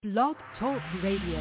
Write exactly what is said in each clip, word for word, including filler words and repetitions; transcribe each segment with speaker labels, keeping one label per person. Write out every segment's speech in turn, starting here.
Speaker 1: Blog Talk Radio.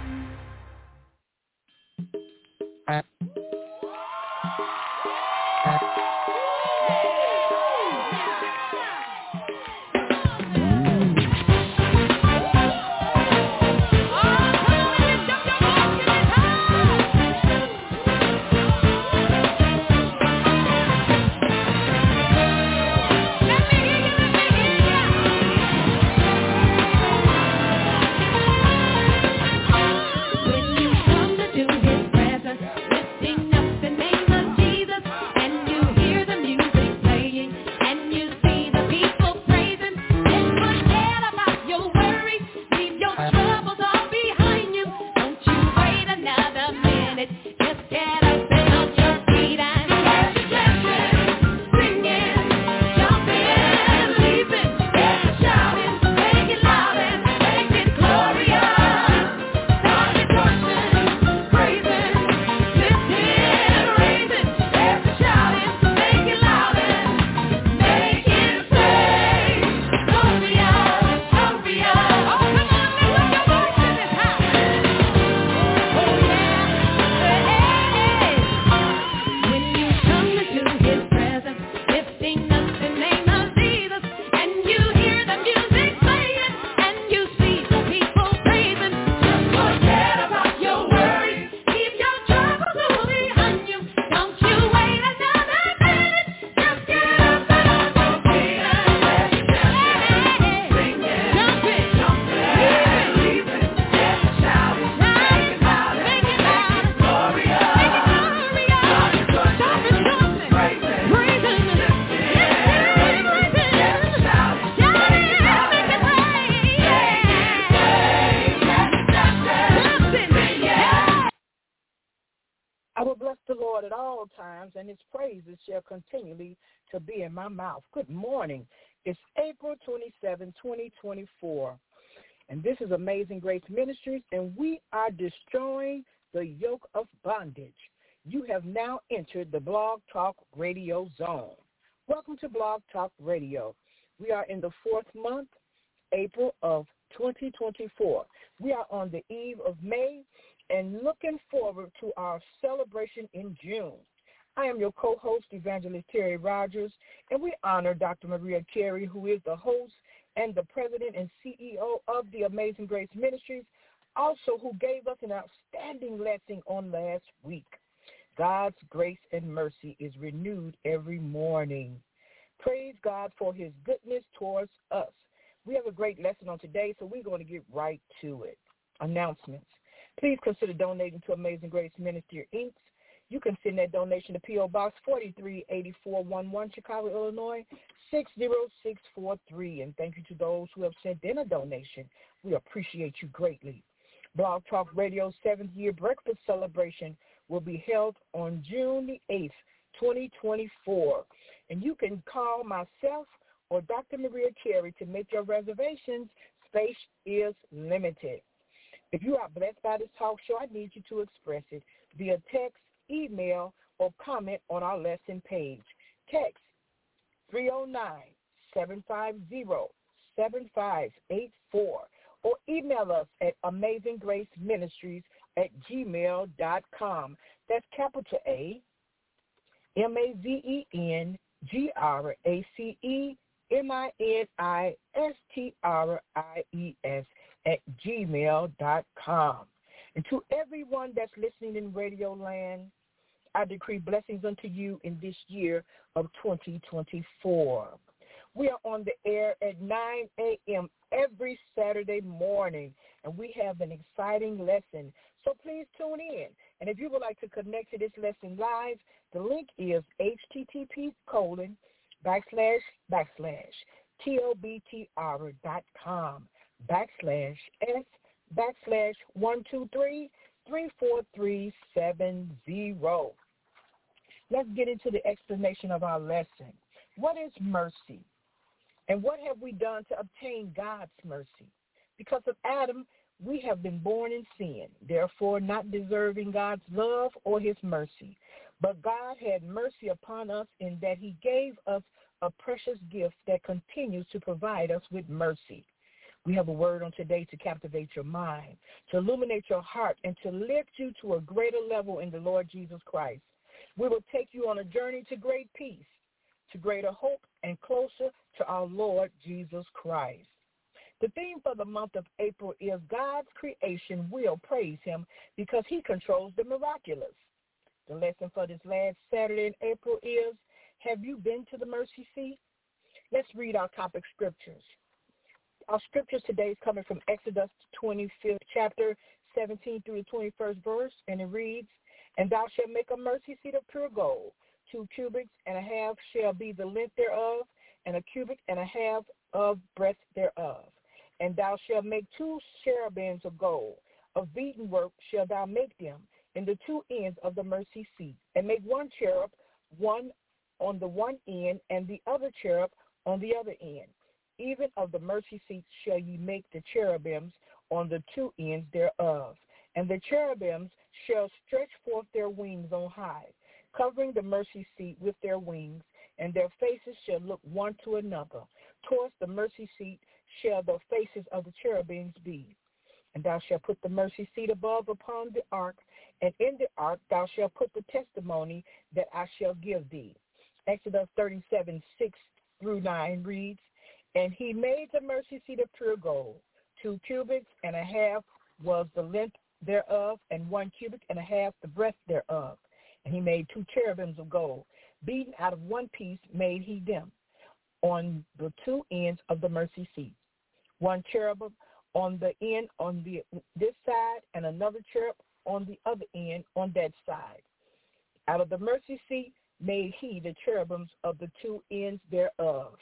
Speaker 2: And his praises shall continually to be in my mouth. Good morning. It's April twenty-seventh, twenty twenty-four, and this is Amazing Grace Ministries, and we are destroying the yoke of bondage. You have now entered the Blog Talk Radio zone. Welcome to Blog Talk Radio. We are in the fourth month, April of twenty twenty-four. We are on the eve of May and looking forward to our celebration in June. I am your co-host, Evangelist Terry Rogers, and we honor Doctor Maria Carey, who is the host and the president and C E O of the Amazing Grace Ministries, also who gave us an outstanding lesson on last week. God's grace and mercy is renewed every morning. Praise God for his goodness towards us. We have a great lesson on today, so we're going to get right to it. Announcements. Please consider donating to Amazing Grace Ministry, Incorporated. You can send that donation to P O. Box forty-three eighty-four eleven, Chicago, Illinois, six zero six four three. And thank you to those who have sent in a donation. We appreciate you greatly. Blog Talk Radio's seventh year breakfast celebration will be held on June the eighth, twenty twenty-four. And you can call myself or Doctor Maria Carey to make your reservations. Space is limited. If you are blessed by this talk show, I need you to express it via text, email, or comment on our lesson page. Text three oh nine, seven five zero, seven five eight four or email us at amazinggraceministries at gmail dot com. That's capital A, M A Z E N G R A C E M I N I S T R I E S at gmail dot com. And to everyone that's listening in Radio Land, I decree blessings unto you in this year of twenty twenty-four. We are on the air at nine a.m. every Saturday morning, and we have an exciting lesson. So please tune in. And if you would like to connect to this lesson live, the link is http colon backslash backslash tobtr dot com backslash s backslash one two three three four three seven zero. Let's get into the explanation of our lesson. What is mercy? And what have we done to obtain God's mercy? Because of Adam, we have been born in sin, therefore not deserving God's love or his mercy. But God had mercy upon us in that he gave us a precious gift that continues to provide us with mercy. We have a word on today to captivate your mind, to illuminate your heart, and to lift you to a greater level in the Lord Jesus Christ. We will take you on a journey to great peace, to greater hope, and closer to our Lord Jesus Christ. The theme for the month of April is God's creation will praise him because he controls the miraculous. The lesson for this last Saturday in April is, have you been to the mercy seat? Let's read our topic scriptures. Our scriptures today is coming from Exodus twenty-fifth chapter, seventeen through the twenty-first verse, and it reads, And thou shalt make a mercy seat of pure gold. Two cubits and a half shall be the length thereof, and a cubit and a half of breadth thereof. And thou shalt make two cherubims of gold. Of beaten work shalt thou make them in the two ends of the mercy seat, and make one cherub, one on the one end, and the other cherub on the other end. Even of the mercy seat shall ye make the cherubims on the two ends thereof. And the cherubims shall stretch forth their wings on high, covering the mercy seat with their wings, and their faces shall look one to another. Towards the mercy seat shall the faces of the cherubims be. And thou shalt put the mercy seat above upon the ark, and in the ark thou shalt put the testimony that I shall give thee. Exodus thirty-seven, six through nine reads, And he made the mercy seat of pure gold. Two cubits and a half was the length thereof, and one cubit and a half the breadth thereof. And he made two cherubims of gold. Beaten out of one piece made he them on the two ends of the mercy seat. One cherubim on the end on the this side, and another cherub on the other end on that side. Out of the mercy seat made he the cherubims of the two ends thereof.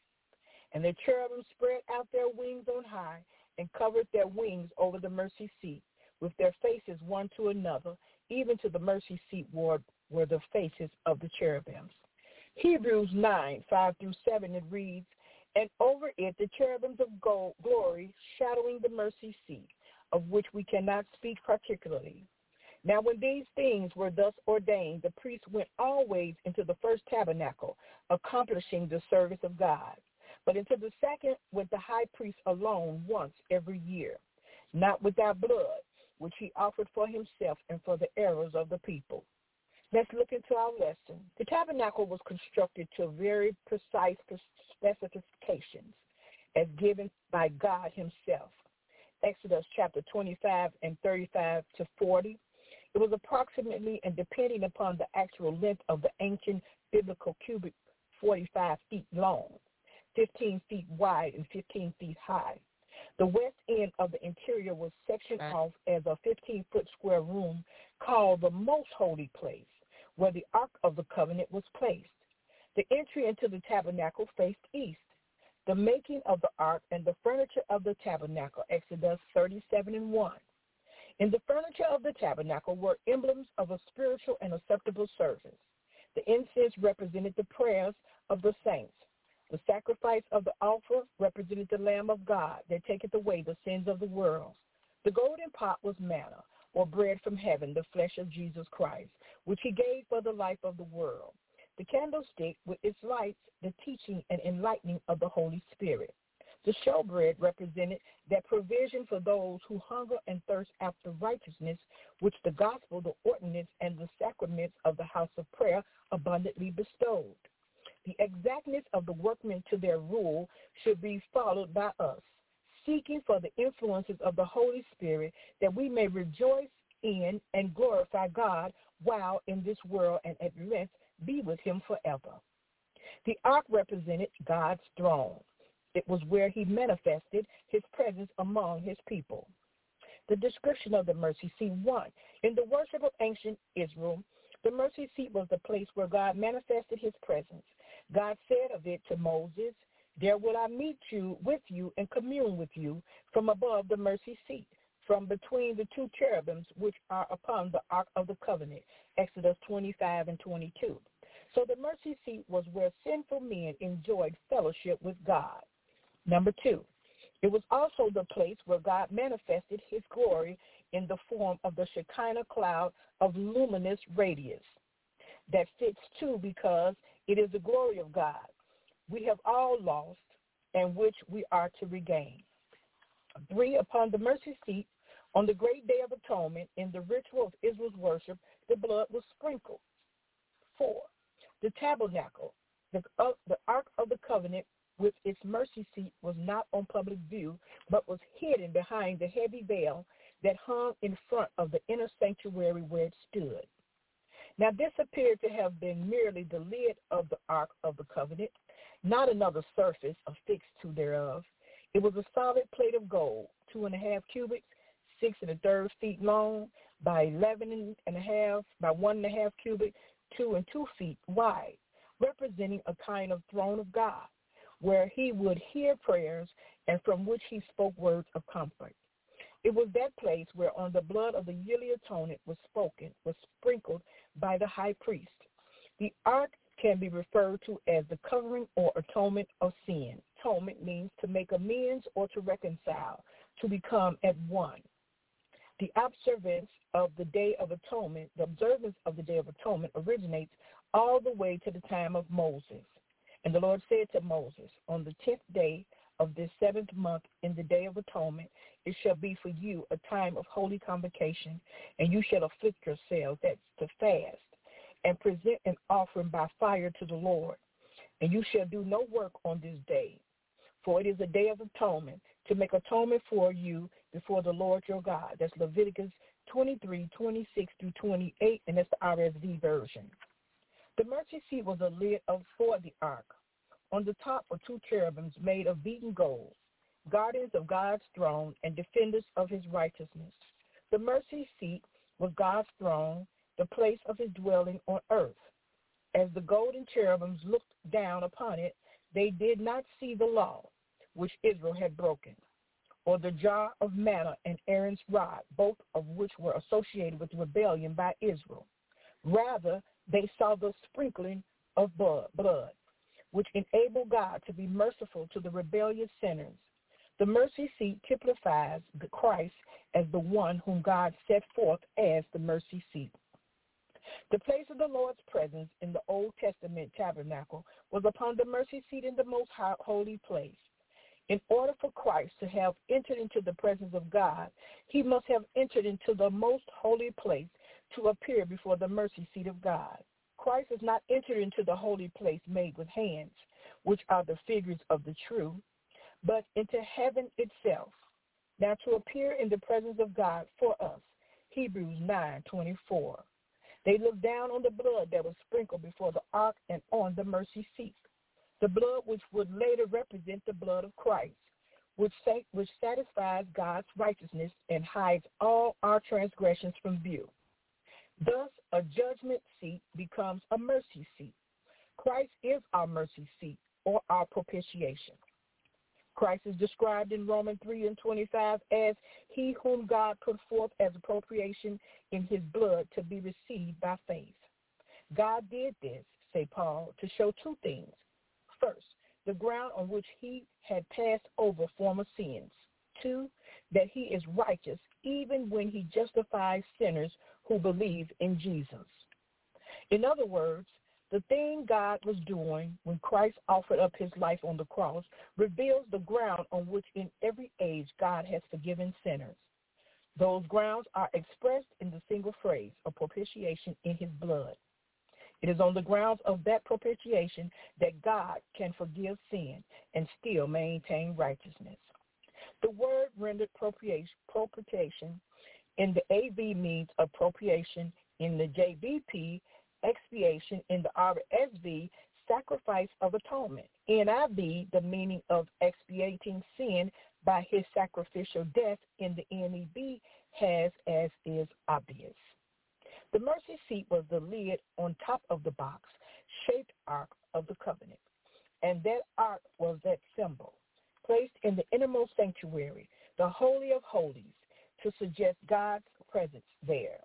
Speaker 2: And the cherubim spread out their wings on high, and covered their wings over the mercy seat, with their faces one to another, even to the mercy seat were, were the faces of the cherubims. Hebrews nine, five through seven, it reads, And over it the cherubims of gold, glory, shadowing the mercy seat, of which we cannot speak particularly. Now when these things were thus ordained, the priest went always into the first tabernacle, accomplishing the service of God. But into the second went the high priest alone once every year, not without blood, which he offered for himself and for the errors of the people. Let's look into our lesson. The tabernacle was constructed to very precise specifications as given by God himself. Exodus chapter twenty-five and thirty-five to forty. It was approximately, and depending upon the actual length of the ancient biblical cubit, forty-five feet long, fifteen feet wide, and fifteen feet high. The west end of the interior was sectioned off as a fifteen-foot square room called the Most Holy Place, where the Ark of the Covenant was placed. The entry into the tabernacle faced east. The making of the ark and the furniture of the tabernacle, Exodus thirty-seven and one. In the furniture of the tabernacle were emblems of a spiritual and acceptable service. The incense represented the prayers of the saints. The sacrifice of the altar represented the Lamb of God that taketh away the sins of the world. The golden pot was manna, or bread from heaven, the flesh of Jesus Christ, which he gave for the life of the world. The candlestick with its lights, the teaching and enlightening of the Holy Spirit. The showbread represented that provision for those who hunger and thirst after righteousness, which the gospel, the ordinance, and the sacraments of the house of prayer abundantly bestowed. The exactness of the workmen to their rule should be followed by us, seeking for the influences of the Holy Spirit that we may rejoice in and glorify God while in this world, and at length be with him forever. The ark represented God's throne. It was where he manifested his presence among his people. The description of the mercy seat. One, in the worship of ancient Israel, the mercy seat was the place where God manifested his presence. God said of it to Moses, There will I meet you with you and commune with you from above the mercy seat, from between the two cherubims which are upon the ark of the covenant, Exodus twenty-five and twenty-two. So the mercy seat was where sinful men enjoyed fellowship with God. Number two, it was also the place where God manifested his glory in the form of the Shekinah cloud of luminous radiance. That fits too because it is the glory of God we have all lost and which we are to regain. Three, upon the mercy seat on the great day of atonement in the ritual of Israel's worship, the blood was sprinkled. Four, the tabernacle, the, uh, the Ark of the Covenant with its mercy seat was not on public view, but was hidden behind the heavy veil that hung in front of the inner sanctuary where it stood. Now this appeared to have been merely the lid of the Ark of the Covenant, not another surface affixed to thereof. It was a solid plate of gold, two and a half cubits, six and a third feet long, by eleven and a half, by one and a half cubit, two and two feet wide, representing a kind of throne of God, where he would hear prayers and from which he spoke words of comfort. It was that place whereon the blood of the yearly atonement was spoken, was sprinkled by the high priest. The ark can be referred to as the covering or atonement of sin. Atonement means to make amends or to reconcile, to become at one. The observance of the Day of Atonement, the observance of the Day of Atonement originates all the way to the time of Moses. And the Lord said to Moses, on the tenth day of this seventh month in the Day of Atonement, it shall be for you a time of holy convocation, and you shall afflict yourselves, that's to fast, and present an offering by fire to the Lord. And you shall do no work on this day, for it is a day of atonement, to make atonement for you before the Lord your God. That's Leviticus twenty-three, twenty-six through twenty-eight, and that's the R S V version. The mercy seat was a lid of for the ark. On the top were two cherubims made of beaten gold, guardians of God's throne and defenders of his righteousness. The mercy seat was God's throne, the place of his dwelling on earth. As the golden cherubims looked down upon it, they did not see the law, which Israel had broken, or the jar of manna and Aaron's rod, both of which were associated with rebellion by Israel. Rather, they saw the sprinkling of blood, which enabled God to be merciful to the rebellious sinners. The mercy seat typifies the Christ as the one whom God set forth as the mercy seat. The place of the Lord's presence in the Old Testament tabernacle was upon the mercy seat in the most holy place. In order for Christ to have entered into the presence of God, he must have entered into the most holy place to appear before the mercy seat of God. Christ has not entered into the holy place made with hands, which are the figures of the true, but into heaven itself. Now to appear in the presence of God for us, Hebrews nine twenty-four. They looked down on the blood that was sprinkled before the ark and on the mercy seat, the blood which would later represent the blood of Christ, which, which satisfies God's righteousness and hides all our transgressions from view. Thus, a judgment seat becomes a mercy seat. Christ is our mercy seat, or our propitiation. Christ is described in Romans three and twenty-five as he whom God put forth as appropriation in his blood to be received by faith. God did this, say Paul, to show two things. First, the ground on which he had passed over former sins. Two, that he is righteous even when he justifies sinners who believe in Jesus. In other words, the thing God was doing when Christ offered up his life on the cross reveals the ground on which in every age God has forgiven sinners. Those grounds are expressed in the single phrase of propitiation in his blood. It is on the grounds of that propitiation that God can forgive sin and still maintain righteousness. The word rendered propitiation in the A V means appropriation, in the J B P, expiation, in the R S V, sacrifice of atonement. N I V, the meaning of expiating sin by his sacrificial death. In the N E B, has as is obvious. The mercy seat was the lid on top of the box, shaped ark of the covenant, and that ark was that symbol, placed in the innermost sanctuary, the Holy of Holies, to suggest God's presence there.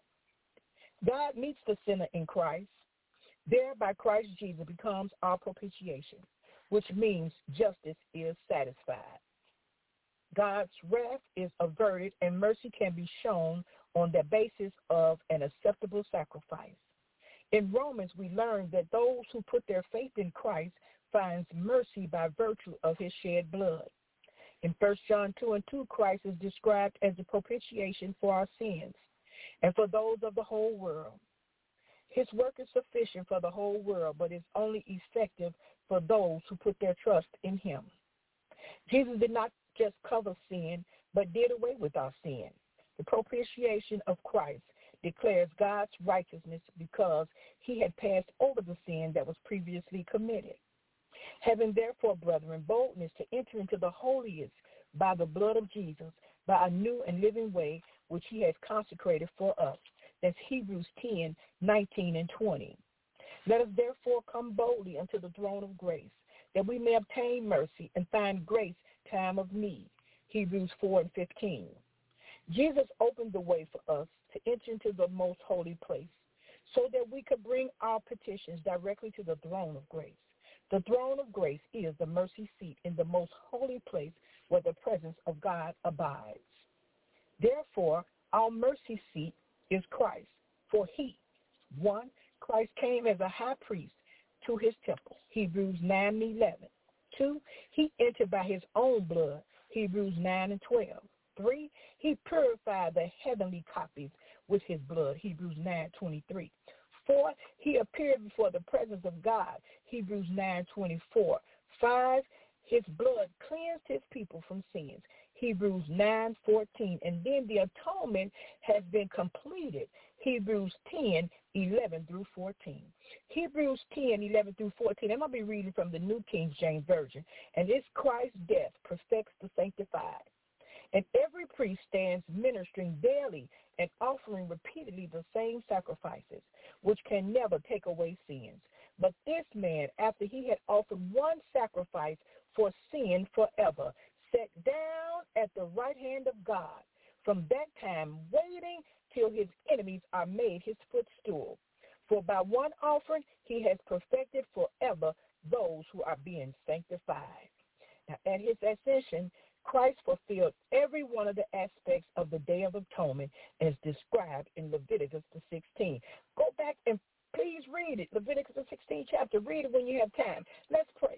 Speaker 2: God meets the sinner in Christ. Thereby Christ Jesus becomes our propitiation, which means justice is satisfied. God's wrath is averted and mercy can be shown on the basis of an acceptable sacrifice. In Romans, we learn that those who put their faith in Christ finds mercy by virtue of his shed blood. In First John two and two, Christ is described as the propitiation for our sins and for those of the whole world. His work is sufficient for the whole world, but is only effective for those who put their trust in him. Jesus did not just cover sin, but did away with our sin. The propitiation of Christ declares God's righteousness because he had passed over the sin that was previously committed. Having therefore, brethren, boldness to enter into the holiest by the blood of Jesus, by a new and living way which he has consecrated for us. That's Hebrews ten, nineteen, and twenty. Let us therefore come boldly unto the throne of grace, that we may obtain mercy and find grace time of need. Hebrews four and fifteen. Jesus opened the way for us to enter into the most holy place so that we could bring our petitions directly to the throne of grace. The throne of grace is the mercy seat in the most holy place where the presence of God abides. Therefore, our mercy seat is Christ, for he, one, Christ came as a high priest to his temple, Hebrews nine and eleven. Two, he entered by his own blood, Hebrews nine and twelve. Three, he purified the heavenly copies with his blood, Hebrews nine twenty-three. Four, he appeared before the presence of God, Hebrews nine twenty-four. Five, his blood cleansed his people from sins, Hebrews nine fourteen. And then the atonement has been completed, Hebrews ten eleven through fourteen. Hebrews ten eleven through fourteen. I'm going to be reading from the New King James Version. And it's Christ's death perfects the sanctified. And every priest stands ministering daily and offering repeatedly the same sacrifices, which can never take away sins. But this man, after he had offered one sacrifice for sin forever, sat down at the right hand of God, from that time waiting till his enemies are made his footstool. For by one offering he has perfected forever those who are being sanctified. Now, at his ascension, Christ fulfilled every one of the aspects of the Day of Atonement as described in Leviticus the sixteenth. Go back and please read it, Leviticus the sixteenth chapter. Read it when you have time. Let's pray.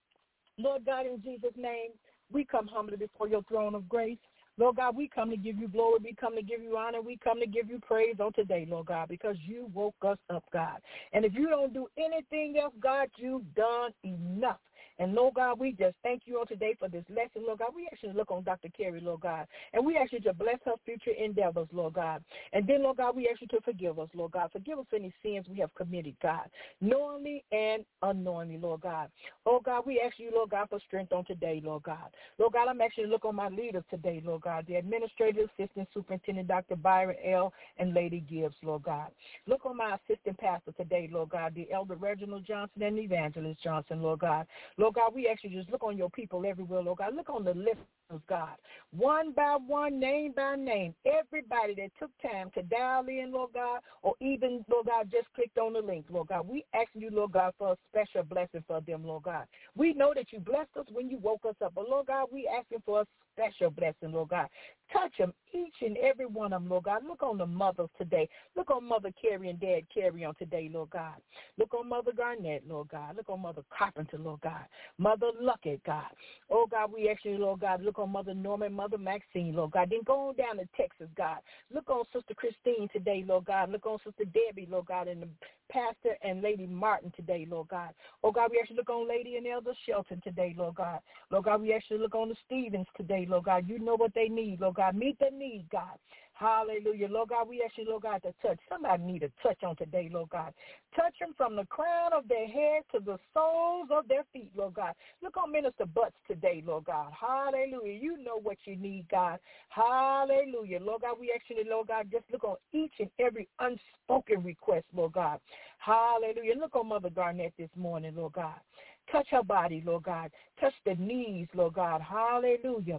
Speaker 2: Lord God, in Jesus' name, we come humbly before your throne of grace. Lord God, we come to give you glory. We come to give you honor. We come to give you praise on today, Lord God, because you woke us up, God. And if you don't do anything else, God, you've done enough. And, Lord God, we just thank you on today for this lesson, Lord God. We actually look on Doctor Carey, Lord God, and we ask you to bless her future endeavors, Lord God. And then, Lord God, we ask you to forgive us, Lord God. Forgive us for any sins we have committed, God, knowingly and unknowingly, Lord God. Oh, God, we ask you, Lord God, for strength on today, Lord God. Lord God, I'm actually look on my leaders today, Lord God, the administrative assistant superintendent, Doctor Byron L. and Lady Gibbs, Lord God. Look on my assistant pastor today, Lord God, the Elder Reginald Johnson and Evangelist Johnson, Lord God. Lord God, we actually just look on your people everywhere, Lord God. Look on the listeners, God. One by one, name by name, everybody that took time to dial in, Lord God, or even, Lord God, just clicked on the link, Lord God. We ask you, Lord God, for a special blessing for them, Lord God. We know that you blessed us when you woke us up, but, Lord God, we asking for a special blessing, Lord God. Touch them, each and every one of them, Lord God. Look on the mothers today. Look on Mother Carrie and Dad Carrie on today, Lord God. Look on Mother Garnett, Lord God. Look on Mother Carpenter, Lord God. Mother Luckett, God. Oh, God, we ask you, Lord God, look on Mother Norman, Mother Maxine, Lord God. Then go on down to Texas, God. Look on Sister Christine today, Lord God. Look on Sister Debbie, Lord God, and the Pastor and Lady Martin today, Lord God. Oh, God, we actually look on Lady and Elder Shelton today, Lord God. Lord God, we actually look on the Stevens today, Lord God. You know what they need, Lord God. Meet their need, God. Hallelujah. Lord God, we actually, Lord God, to touch. Somebody need a touch on today, Lord God. Touch them from the crown of their head to the soles of their feet, Lord God. Look on Minister Butts today, Lord God. Hallelujah. You know what you need, God. Hallelujah. Lord God, we actually, Lord God, just look on each and every unspoken request, Lord God. Hallelujah. Look on Mother Garnett this morning, Lord God. Touch her body, Lord God. Touch the knees, Lord God. Hallelujah.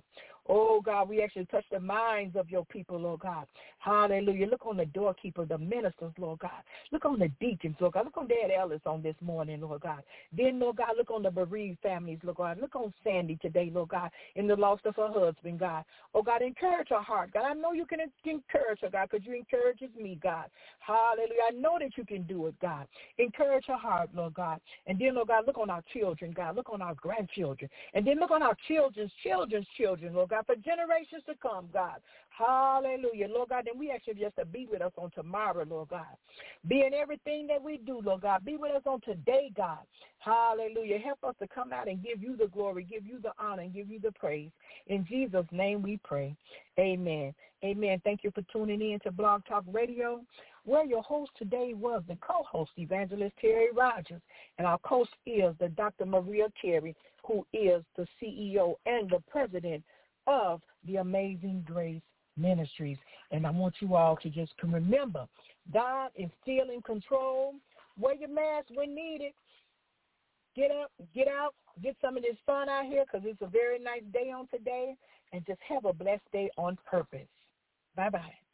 Speaker 2: Oh, God, we actually touch the minds of your people, Lord God. Hallelujah. Look on the doorkeeper, the ministers, Lord God. Look on the deacons, Lord God. Look on Dad Ellis on this morning, Lord God. Then, Lord God, look on the bereaved families, Lord God. Look on Sandy today, Lord God, in the loss of her husband, God. Oh, God, encourage her heart, God. I know you can encourage her, God, because you encourages me, God. Hallelujah. I know that you can do it, God. Encourage her heart, Lord God. And then, Lord God, look on our children, God. Look on our grandchildren. And then look on our children's children's children, Lord God, for generations to come, God. Hallelujah. Lord God, then we ask you just to be with us on tomorrow, Lord God. Be in everything that we do, Lord God. Be with us on today, God. Hallelujah. Help us to come out and give you the glory, give you the honor, and give you the praise. In Jesus' name we pray. Amen. Amen. Thank you for tuning in to Blog Talk Radio, where your host today was the co-host, Evangelist Terry Rogers, and our coach is the Doctor Maria Terry, who is the C E O and the president of the Amazing Grace Ministries. And I want you all to just remember, God is still in control. Wear your mask when needed. Get up, get out, get some of this sun out here because it's a very nice day on today, and just have a blessed day on purpose. Bye-bye.